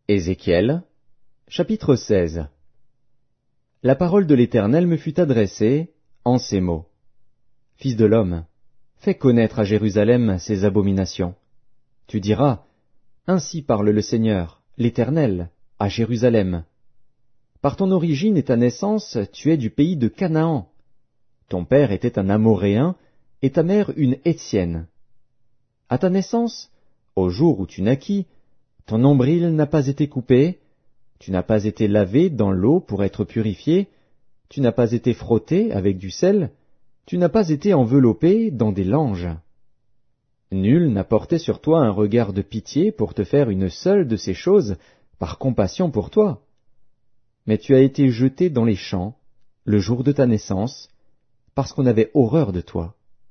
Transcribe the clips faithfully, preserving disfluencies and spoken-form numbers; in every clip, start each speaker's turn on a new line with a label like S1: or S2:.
S1: Ézéchiel, chapitre seize. La parole de l'Éternel me fut adressée en ces mots. Fils de l'homme, fais connaître à Jérusalem ses abominations. Tu diras, ainsi parle le Seigneur, l'Éternel, à Jérusalem. Par ton origine et ta naissance, tu es du pays de Canaan. Ton père était un Amoréen et ta mère une Hétienne. À ta naissance, au jour où tu naquis, ton nombril n'a pas été coupé, tu n'as pas été lavé dans l'eau pour être purifié, tu n'as pas été frotté avec du sel, tu n'as pas été enveloppé dans des langes. Nul n'a porté sur toi un regard de pitié pour te faire une seule de ces choses par compassion pour toi. Mais tu as été jeté dans les champs, le jour de ta naissance, parce qu'on avait horreur de toi.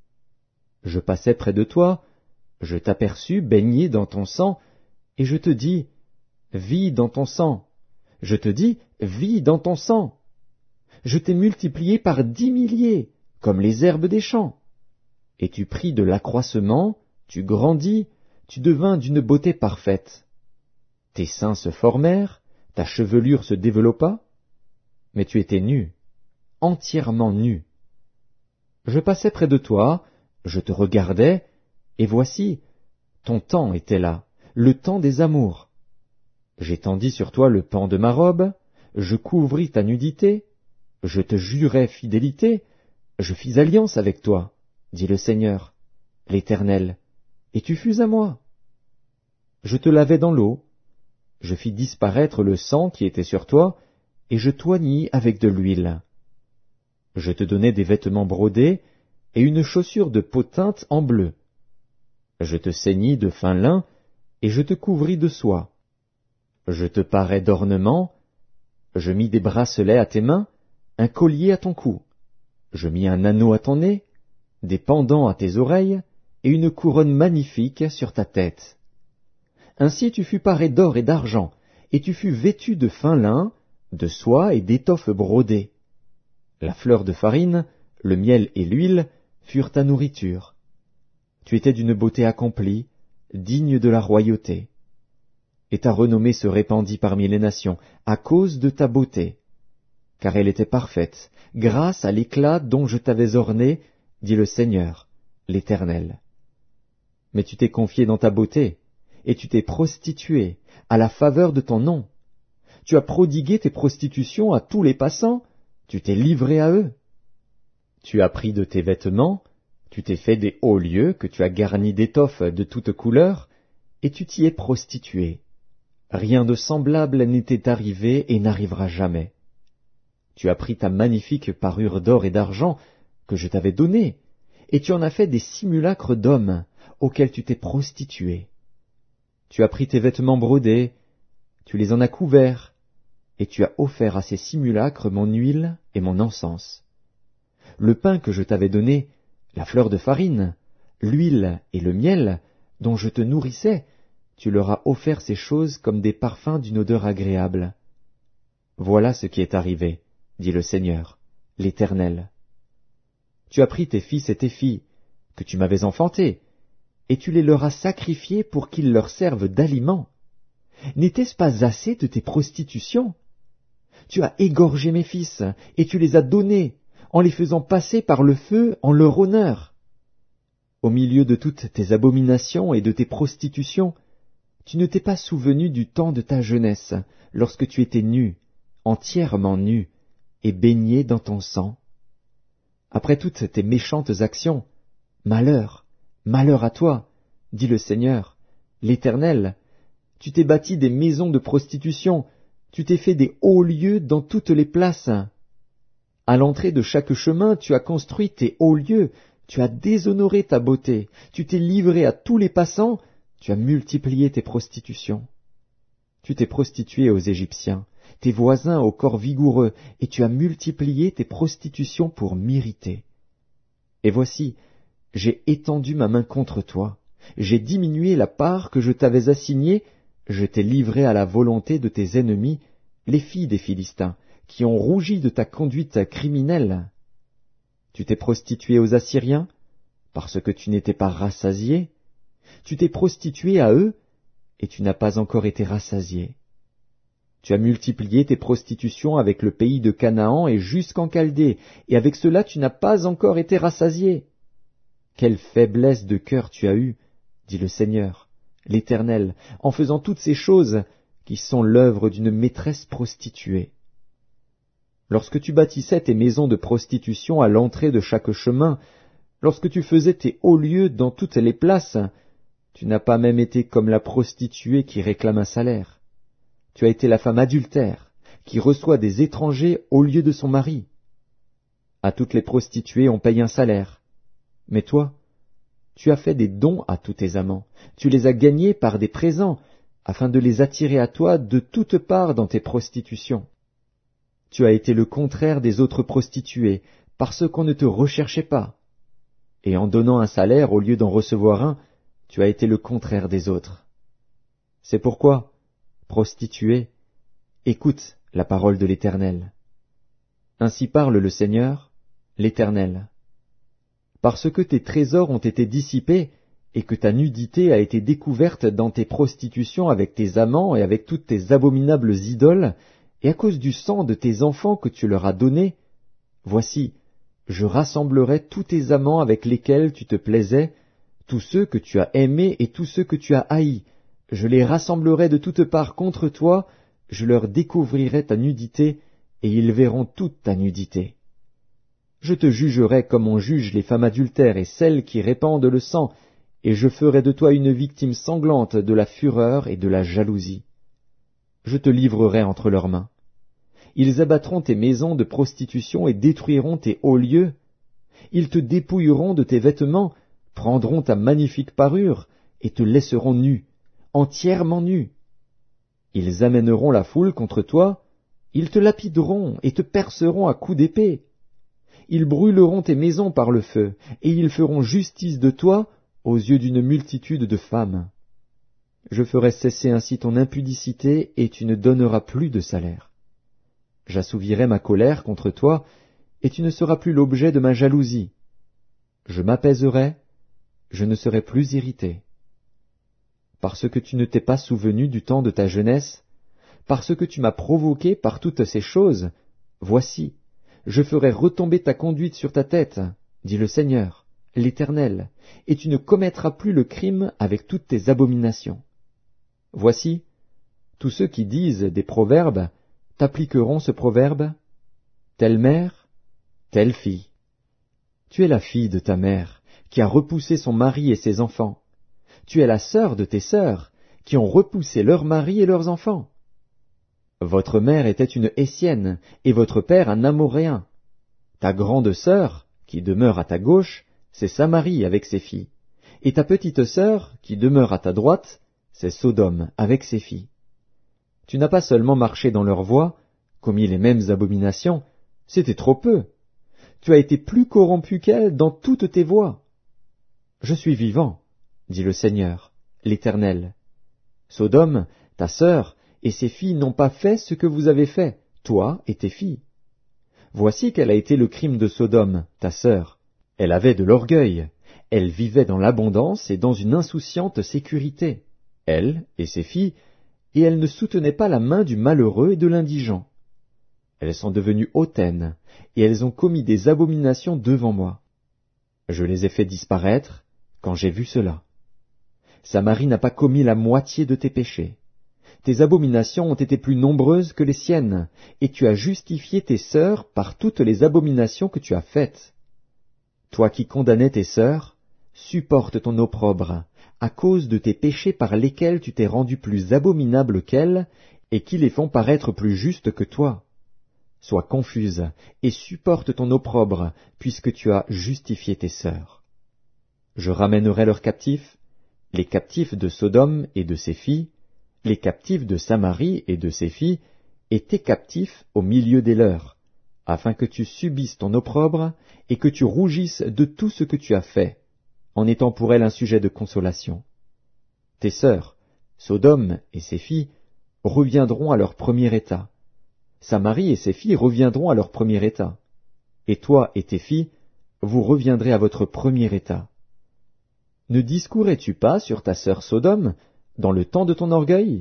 S1: Je passais près de toi, je t'aperçus baigné dans ton sang, et je te dis, vis dans ton sang. Je te dis, vis dans ton sang. Je t'ai multiplié par dix milliers, comme les herbes des champs. Et tu pris de l'accroissement, tu grandis, tu devins d'une beauté parfaite. Tes seins se formèrent, ta chevelure se développa, mais tu étais nu, entièrement nu. Je passais près de toi, je te regardais, et voici, ton temps était là, le temps des amours. J'étendis sur toi le pan de ma robe, je couvris ta nudité, je te jurai fidélité, je fis alliance avec toi, dit le Seigneur, l'Éternel, et tu fus à moi. Je te lavai dans l'eau, je fis disparaître le sang qui était sur toi, et je t'oignis avec de l'huile. Je te donnai des vêtements brodés, et une chaussure de peau teinte en bleu. Je te ceignis de fin lin, et je te couvris de soie. Je te parais d'ornements, je mis des bracelets à tes mains, un collier à ton cou. Je mis un anneau à ton nez, des pendants à tes oreilles, et une couronne magnifique sur ta tête. Ainsi tu fus paré d'or et d'argent, et tu fus vêtu de fin lin, de soie et d'étoffes brodées. La fleur de farine, le miel et l'huile furent ta nourriture. Tu étais d'une beauté accomplie, digne de la royauté. Et ta renommée se répandit parmi les nations, à cause de ta beauté. Car elle était parfaite, grâce à l'éclat dont je t'avais orné, dit le Seigneur, l'Éternel. Mais tu t'es confié dans ta beauté, et tu t'es prostitué à la faveur de ton nom. Tu as prodigué tes prostitutions à tous les passants, tu t'es livré à eux. Tu as pris de tes vêtements, tu t'es fait des hauts lieux que tu as garnis d'étoffes de toutes couleurs, et tu t'y es prostitué. Rien de semblable n'était arrivé et n'arrivera jamais. Tu as pris ta magnifique parure d'or et d'argent que je t'avais donnée, et tu en as fait des simulacres d'hommes auxquels tu t'es prostitué. Tu as pris tes vêtements brodés, tu les en as couverts, et tu as offert à ces simulacres mon huile et mon encens. Le pain que je t'avais donné, la fleur de farine, l'huile et le miel, dont je te nourrissais, tu leur as offert ces choses comme des parfums d'une odeur agréable. Voilà ce qui est arrivé, dit le Seigneur, l'Éternel. Tu as pris tes fils et tes filles, que tu m'avais enfantés, et tu les leur as sacrifiés pour qu'ils leur servent d'aliment. N'était-ce pas assez de tes prostitutions? Tu as égorgé mes fils, et tu les as donnés, en les faisant passer par le feu en leur honneur. Au milieu de toutes tes abominations et de tes prostitutions, tu ne t'es pas souvenu du temps de ta jeunesse, lorsque tu étais nu, entièrement nu, et baigné dans ton sang. Après toutes tes méchantes actions, malheur, malheur à toi, dit le Seigneur, l'Éternel, tu t'es bâti des maisons de prostitution, tu t'es fait des hauts lieux dans toutes les places. À l'entrée de chaque chemin, tu as construit tes hauts lieux, tu as déshonoré ta beauté, tu t'es livré à tous les passants, tu as multiplié tes prostitutions. Tu t'es prostitué aux Égyptiens, tes voisins au corps vigoureux, et tu as multiplié tes prostitutions pour m'irriter. Et voici, j'ai étendu ma main contre toi, j'ai diminué la part que je t'avais assignée, je t'ai livré à la volonté de tes ennemis, les filles des Philistins, qui ont rougi de ta conduite criminelle. Tu t'es prostitué aux Assyriens, parce que tu n'étais pas rassasié. Tu t'es prostitué à eux, et tu n'as pas encore été rassasié. Tu as multiplié tes prostitutions avec le pays de Canaan et jusqu'en Chaldée, et avec cela tu n'as pas encore été rassasié. Quelle faiblesse de cœur tu as eue, dit le Seigneur, l'Éternel, en faisant toutes ces choses qui sont l'œuvre d'une maîtresse prostituée. Lorsque tu bâtissais tes maisons de prostitution à l'entrée de chaque chemin, lorsque tu faisais tes hauts lieux dans toutes les places, tu n'as pas même été comme la prostituée qui réclame un salaire. Tu as été la femme adultère, qui reçoit des étrangers au lieu de son mari. À toutes les prostituées on paye un salaire. Mais toi, tu as fait des dons à tous tes amants, tu les as gagnés par des présents, afin de les attirer à toi de toutes parts dans tes prostitutions. Tu as été le contraire des autres prostituées, parce qu'on ne te recherchait pas. Et en donnant un salaire au lieu d'en recevoir un, tu as été le contraire des autres. C'est pourquoi, prostituée, écoute la parole de l'Éternel. Ainsi parle le Seigneur, l'Éternel. Parce que tes trésors ont été dissipés, et que ta nudité a été découverte dans tes prostitutions avec tes amants et avec toutes tes abominables idoles, et à cause du sang de tes enfants que tu leur as donné, voici, je rassemblerai tous tes amants avec lesquels tu te plaisais, tous ceux que tu as aimés et tous ceux que tu as haïs, je les rassemblerai de toutes parts contre toi, je leur découvrirai ta nudité, et ils verront toute ta nudité. Je te jugerai comme on juge les femmes adultères et celles qui répandent le sang, et je ferai de toi une victime sanglante de la fureur et de la jalousie. Je te livrerai entre leurs mains. Ils abattront tes maisons de prostitution et détruiront tes hauts lieux. Ils te dépouilleront de tes vêtements, prendront ta magnifique parure, et te laisseront nu, entièrement nu. Ils amèneront la foule contre toi, ils te lapideront et te perceront à coups d'épée. Ils brûleront tes maisons par le feu, et ils feront justice de toi aux yeux d'une multitude de femmes. Je ferai cesser ainsi ton impudicité, et tu ne donneras plus de salaire. J'assouvirai ma colère contre toi, et tu ne seras plus l'objet de ma jalousie. Je m'apaiserai, je ne serai plus irrité. Parce que tu ne t'es pas souvenu du temps de ta jeunesse, parce que tu m'as provoqué par toutes ces choses, voici, je ferai retomber ta conduite sur ta tête, dit le Seigneur, l'Éternel, et tu ne commettras plus le crime avec toutes tes abominations. Voici, tous ceux qui disent des proverbes t'appliqueront ce proverbe, telle mère, telle fille. Tu es la fille de ta mère, qui a repoussé son mari et ses enfants. Tu es la sœur de tes sœurs, qui ont repoussé leurs maris et leurs enfants. Votre mère était une Hessienne, et votre père un Amoréen. Ta grande sœur, qui demeure à ta gauche, c'est Samarie avec ses filles. Et ta petite sœur, qui demeure à ta droite, c'est Sodome avec ses filles. Tu n'as pas seulement marché dans leurs voies, commis les mêmes abominations, c'était trop peu. Tu as été plus corrompu qu'elles dans toutes tes voies. Je suis vivant, dit le Seigneur, l'Éternel. Sodome, ta sœur, et ses filles n'ont pas fait ce que vous avez fait, toi et tes filles. Voici quel a été le crime de Sodome, ta sœur. Elle avait de l'orgueil, elle vivait dans l'abondance et dans une insouciante sécurité, elle et ses filles, et elle ne soutenait pas la main du malheureux et de l'indigent. Elles sont devenues hautaines, et elles ont commis des abominations devant moi. Je les ai fait disparaître quand j'ai vu cela. Samarie n'a pas commis la moitié de tes péchés. Tes abominations ont été plus nombreuses que les siennes, et tu as justifié tes sœurs par toutes les abominations que tu as faites. Toi qui condamnais tes sœurs, supporte ton opprobre, à cause de tes péchés par lesquels tu t'es rendu plus abominable qu'elles, et qui les font paraître plus justes que toi. Sois confuse, et supporte ton opprobre, puisque tu as justifié tes sœurs. Je ramènerai leurs captifs, les captifs de Sodome et de ses filles, les captifs de Samarie et de ses filles, et tes captifs au milieu des leurs, afin que tu subisses ton opprobre, et que tu rougisses de tout ce que tu as fait, en étant pour elles un sujet de consolation. Tes sœurs, Sodome et ses filles, reviendront à leur premier état. Samarie et ses filles reviendront à leur premier état. Et toi et tes filles, vous reviendrez à votre premier état. Ne discourais-tu pas sur ta sœur Sodome, dans le temps de ton orgueil,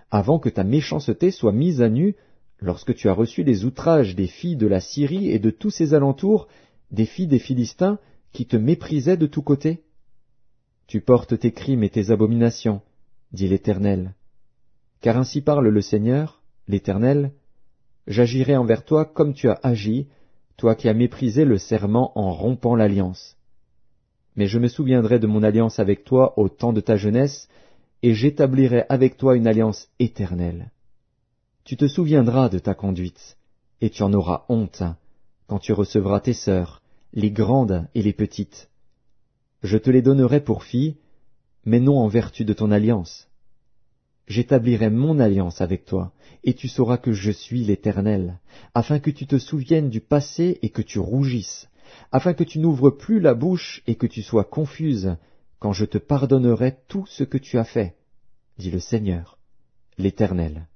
S1: avant que ta méchanceté soit mise à nu, lorsque tu as reçu les outrages des filles de la Syrie et de tous ses alentours, des filles des Philistins, qui te méprisaient de tous côtés? Tu portes tes crimes et tes abominations, dit l'Éternel. Car ainsi parle le Seigneur, l'Éternel, j'agirai envers toi comme tu as agi, toi qui as méprisé le serment en rompant l'alliance. Mais je me souviendrai de mon alliance avec toi au temps de ta jeunesse, et j'établirai avec toi une alliance éternelle. Tu te souviendras de ta conduite, et tu en auras honte, quand tu recevras tes sœurs, les grandes et les petites. Je te les donnerai pour filles, mais non en vertu de ton alliance. J'établirai mon alliance avec toi, et tu sauras que je suis l'Éternel, afin que tu te souviennes du passé et que tu rougisses, afin que tu n'ouvres plus la bouche et que tu sois confuse, quand je te pardonnerai tout ce que tu as fait, dit le Seigneur, l'Éternel.